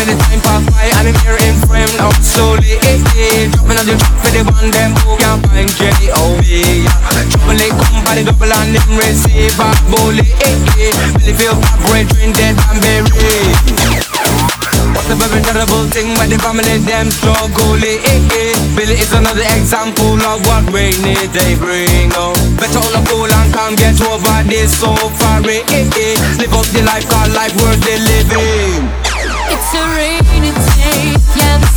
When the time pass by and I'm here in frame now slowly, dropping on the track for the one them who can't find J.O.B. Trouble it come by the double and them receive a bully, Really feel vibrate, drink dead and bury. What's the very terrible thing when the family them struggle, Billy is another example of what rainy they bring, Better all cool and calm, get over this suffering, Live up the life, cause life worth the living. It's a rainy day, yeah, the